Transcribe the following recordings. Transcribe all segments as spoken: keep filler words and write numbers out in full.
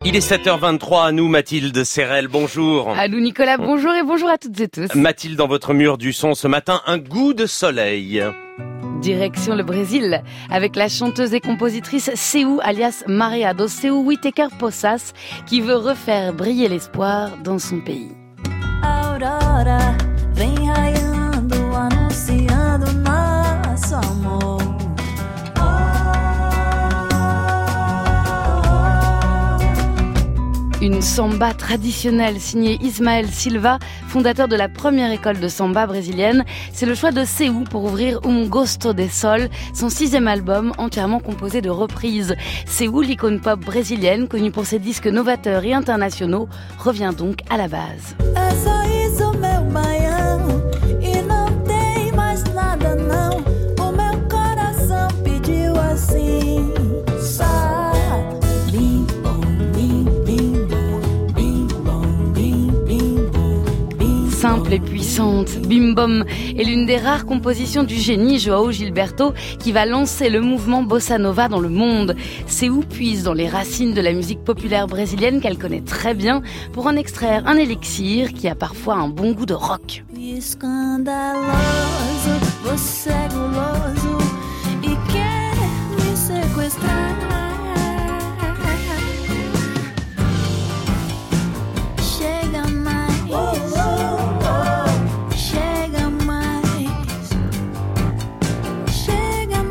Il est sept heures vingt-trois, à nous Mathilde Serrel, bonjour. À nous Nicolas, bonjour et bonjour à toutes et tous. Mathilde, dans votre mur du son ce matin, un goût de soleil. Direction le Brésil, avec la chanteuse et compositrice Seu alias Maria do Seu Whitaker Poças, qui veut refaire briller l'espoir dans son pays. Aurora vem raiando, anunciando nosso amor. Une samba traditionnelle signée Ismael Silva, fondateur de la première école de samba brésilienne. C'est le choix de Seu pour ouvrir Um Gosto de Sol, son sixième album entièrement composé de reprises. Seu, l'icône pop brésilienne, connue pour ses disques novateurs et internationaux, revient donc à la base. É só isso, meu baiano, e não tem mais nada não. O meu coração pediu assim, só bim bom, bim bim bom, bim bom, bim bim bom, bim. Simple et puissante, Bim Bom est l'une des rares compositions du génie João Gilberto qui va lancer le mouvement Bossa Nova dans le monde. Seu puise dans les racines de la musique populaire brésilienne qu'elle connaît très bien pour en extraire un élixir qui a parfois un bon goût de rock. Escandaloso, você é guloso e quer me sequestrar. Chega mais, chega mais, chega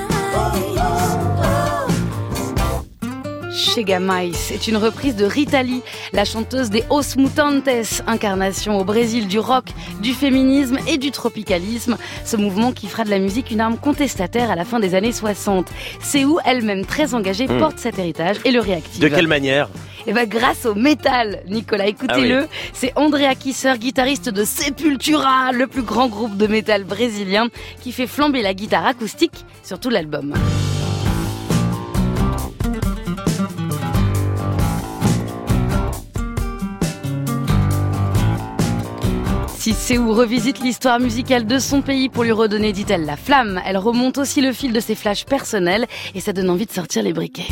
mais. Chega Mais est une reprise de Rita Lee, la chanteuse des Os Mutantes, incarnation au Brésil du rock, du féminisme et du tropicalisme, ce mouvement qui fera de la musique une arme contestataire à la fin des années soixante. Seu, elle-même très engagée, mmh. porte cet héritage et le réactive. De quelle manière ? Eh ben, grâce au métal, Nicolas, écoutez-le. Ah oui. C'est Andrea Kisser, guitariste de Sepultura, le plus grand groupe de métal brésilien, qui fait flamber la guitare acoustique sur tout l'album. Si Seu revisite l'histoire musicale de son pays pour lui redonner, dit-elle, la flamme, elle remonte aussi le fil de ses flashs personnels et ça donne envie de sortir les briquets.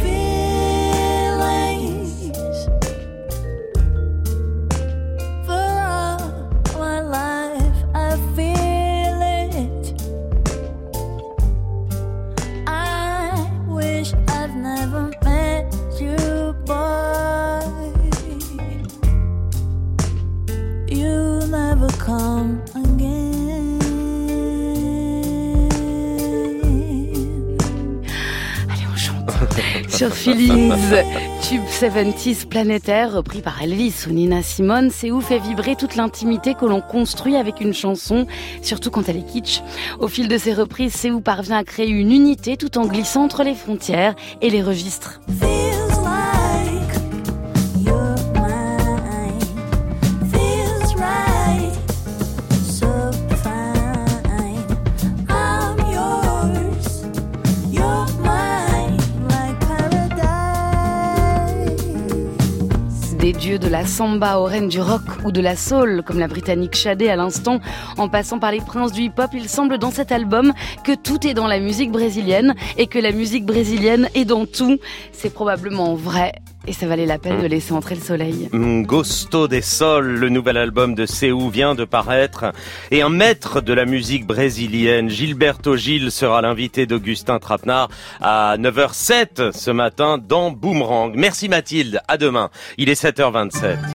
Come again. Allez, on chante. Sur Feelings, tube soixante-dix planétaire, repris par Elvis ou Nina Simone, Seu fait vibrer toute l'intimité que l'on construit avec une chanson, surtout quand elle est kitsch. Au fil de ses reprises, Seu parvient à créer une unité tout en glissant entre les frontières et les registres. Des dieux de la samba aux reines du rock ou de la soul, comme la britannique Sade à l'instant, en passant par les princes du hip-hop, il semble dans cet album que tout est dans la musique brésilienne et que la musique brésilienne est dans tout. C'est probablement vrai et ça valait la peine de laisser entrer le soleil. Gosto de Sol, le nouvel album de Seu vient de paraître et un maître de la musique brésilienne, Gilberto Gil, sera l'invité d'Augustin Trapenard à neuf heures zéro sept ce matin dans Boomerang. Merci Mathilde, à demain. Il est sept heures vingt-sept.